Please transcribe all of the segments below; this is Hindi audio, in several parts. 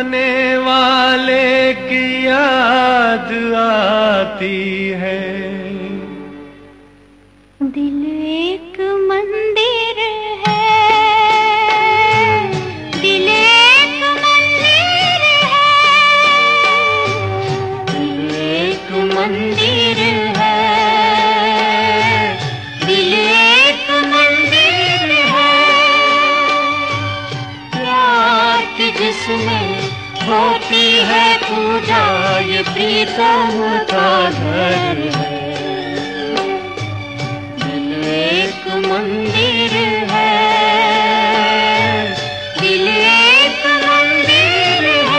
आने वाले की याद आती है। दिल एक मंदिर है, दिल एक मंदिर है, दिल एक मंदिर है, दिल एक मंदिर है। प्यार की जिसमें होती है पूजा, ये प्रीतम का घर है। एक मंदिर है, दिल एक मंदिर है।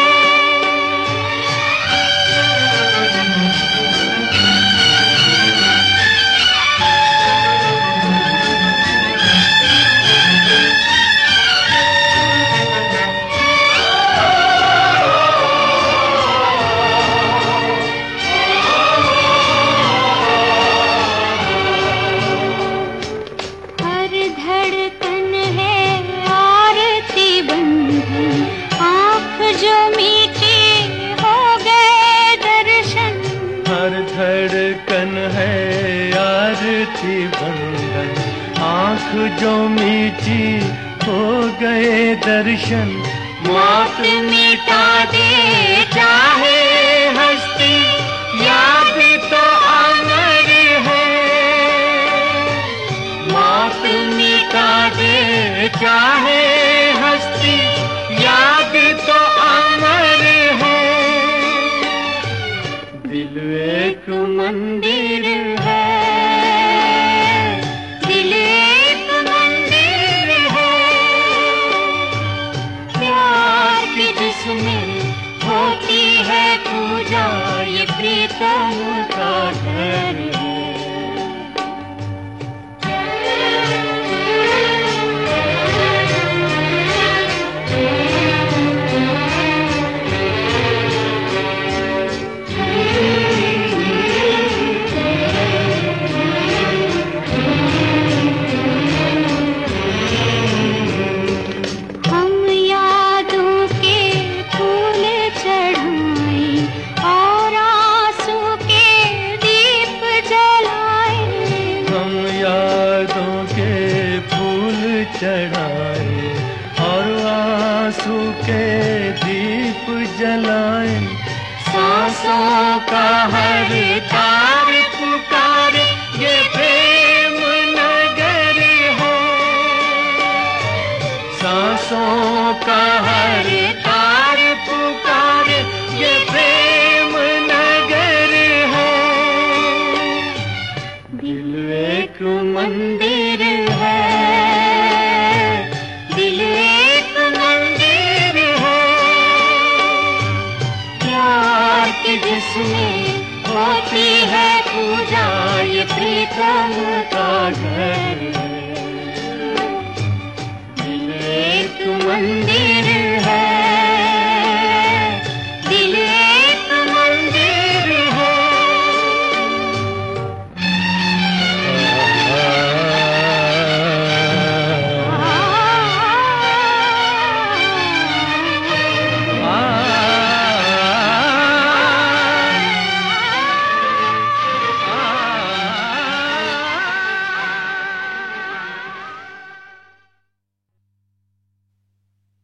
धड़कन है आरती बंधन, आँख जो मीठी हो गए दर्शन। हर धड़कन है आरती बंधन, आँख जो मीठी हो गए दर्शन। मौत मिटा दे चाहे हस्ती, याद तो अमर है। मौत मिटा दे चाहे हस्ती, याद तो अमर है। दिल एक मंदिर है, दिल एक मंदिर है। प्यार की जिसमें होती है पूजा, ये प्रीतम का घर है। चढ़ाए और आंसू के दीप जलाए। सांसों का हर तार पुकारे, ये प्रेम नगर है। सांसों का हर तार पुकारे, ये प्रेम नगर है। दिल एक मंदिर है, दिल एक मंदिर है। प्यार की जिसमें होती है पूजा, ये प्रीतम का घर है। दिल एक मंदिर